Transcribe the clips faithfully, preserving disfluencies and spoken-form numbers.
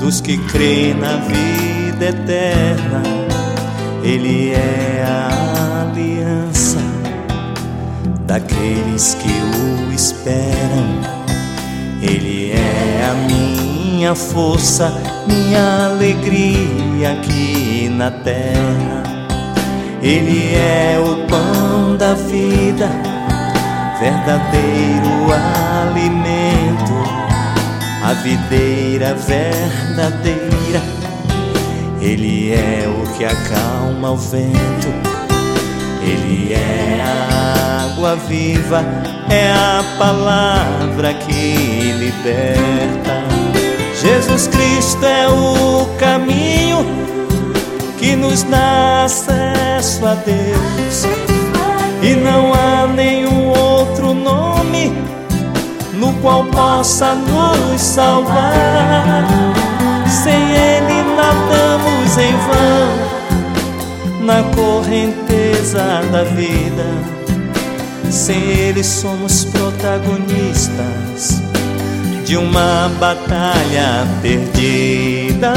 dos que creem na vida eterna. Ele é a aliança daqueles que o esperam. Ele é a minha força, minha alegria aqui na terra. Ele é o pão da vida, verdadeiro alimento, a videira verdadeira. Ele é o que acalma o vento. Ele é a água viva, é a palavra que liberta. Jesus Cristo é o caminho que nos dá acesso a Deus, e não há nenhum outro nome no qual possa nos salvar. Sem Ele nadamos em vão na correnteza da vida. Sem Ele somos protagonistas de uma batalha perdida.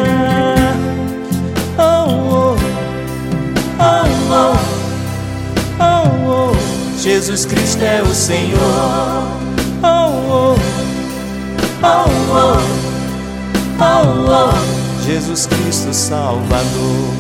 Oh, oh, oh, oh, oh, oh. Jesus Cristo é o Senhor. Oh, oh, oh, oh. Oh, oh, Jesus Cristo Salvador.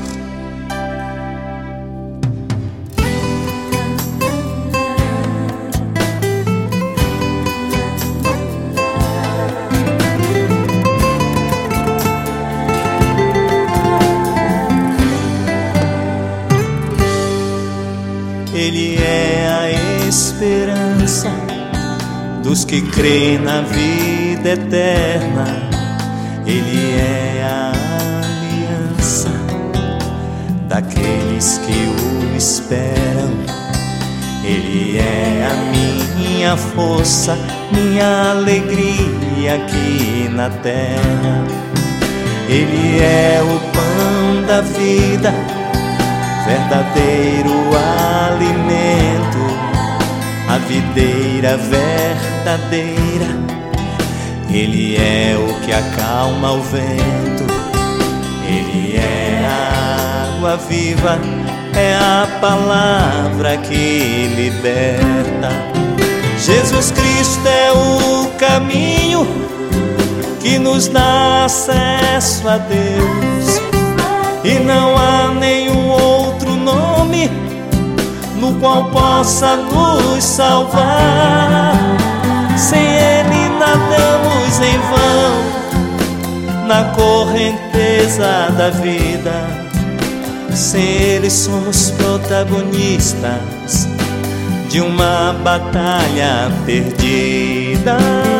Ele é a esperança dos que creem na vida eterna. Ele é a aliança daqueles que o esperam. Ele é a minha força, minha alegria aqui na terra. Ele é o pão da vida, verdadeiro alimento, a videira verdadeira. Ele é o que acalma o vento. Ele é a água viva, é a palavra que liberta. Jesus Cristo é o caminho que nos dá acesso a Deus, e não há nenhum outro nome no qual possa nos salvar. Sem Ele nadamos em vão na correnteza da vida. Sem Ele somos protagonistas de uma batalha perdida.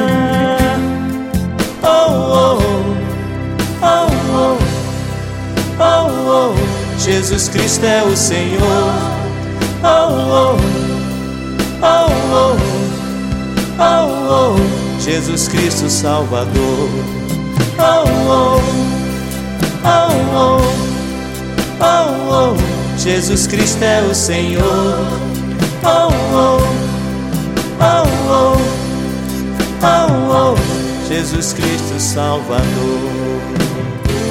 Oh, oh, oh, oh, oh, oh. Jesus Cristo é o Senhor. Oh, oh, oh, oh. Oh, oh, Jesus Cristo Salvador. Oh, oh, oh, oh, oh, oh, Jesus Cristo é o Senhor. Oh, oh, oh, oh, oh, oh, Jesus Cristo Salvador.